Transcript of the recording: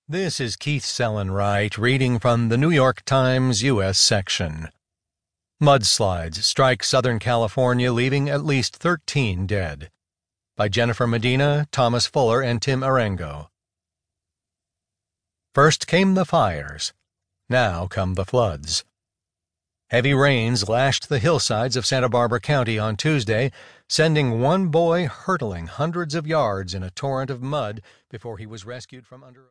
This is Keith Sellenwright reading from the New York Times U.S. section. Mudslides strike Southern California, leaving at least 13 dead. By Jennifer Medina, Thomas Fuller, and Tim Arango. First came the fires. Now come the floods. Heavy rains lashed the hillsides of Santa Barbara County on Tuesday, sending one boy hurtling hundreds of yards in a torrent of mud before he was rescued from under